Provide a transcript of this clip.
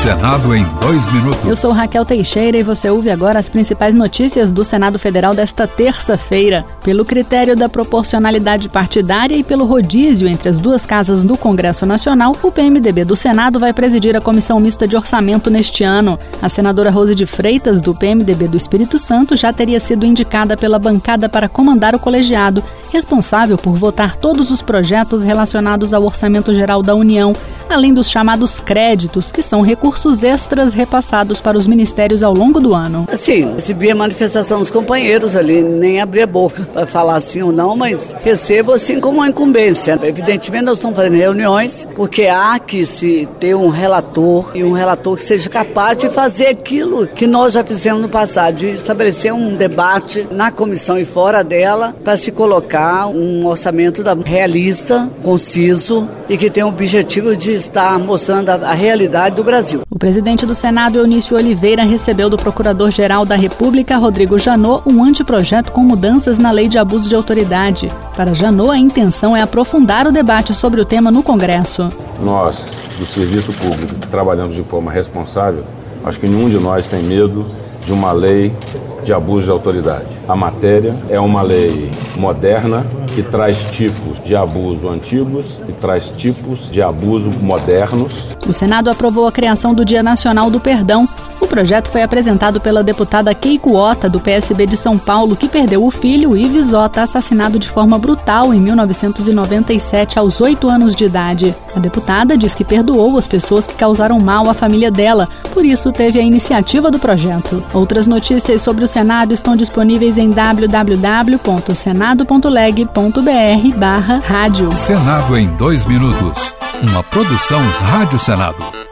Senado em 2 minutos. Eu sou Raquel Teixeira e você ouve agora as principais notícias do Senado Federal desta terça-feira. Pelo critério da proporcionalidade partidária e pelo rodízio entre as duas casas do Congresso Nacional, o PMDB do Senado vai presidir a Comissão Mista de Orçamento neste ano. A senadora Rose de Freitas, do PMDB do Espírito Santo, já teria sido indicada pela bancada para comandar o colegiado, responsável por votar todos os projetos relacionados ao Orçamento Geral da União, além dos chamados créditos, que são recursos extras repassados para os ministérios ao longo do ano. Sim, recebi a manifestação dos companheiros ali, nem abri a boca para falar sim ou não, mas recebo assim como uma incumbência. Evidentemente nós estamos fazendo reuniões, porque há que se ter um relator, e um relator que seja capaz de fazer aquilo que nós já fizemos no passado, de estabelecer um debate na comissão e fora dela, para se colocar um orçamento realista, conciso e que tem o objetivo de estar mostrando a realidade do Brasil. O presidente do Senado, Eunício Oliveira, recebeu do Procurador-Geral da República, Rodrigo Janot, um anteprojeto com mudanças na Lei de Abuso de Autoridade. Para Janot, a intenção é aprofundar o debate sobre o tema no Congresso. Nós, do serviço público, que trabalhamos de forma responsável, acho que nenhum de nós tem medo de uma lei de abuso de autoridade. A matéria é uma lei moderna que traz tipos de abuso antigos e traz tipos de abuso modernos. O Senado aprovou a criação do Dia Nacional do Perdão. O projeto foi apresentado pela deputada Keiko Ota, do PSB de São Paulo, que perdeu o filho, Ives Ota, assassinado de forma brutal em 1997, aos 8 anos de idade. A deputada diz que perdoou as pessoas que causaram mal à família dela, por isso teve a iniciativa do projeto. Outras notícias sobre o Senado estão disponíveis em www.senado.leg.br/rádio. Senado em 2 minutos. Uma produção Rádio Senado.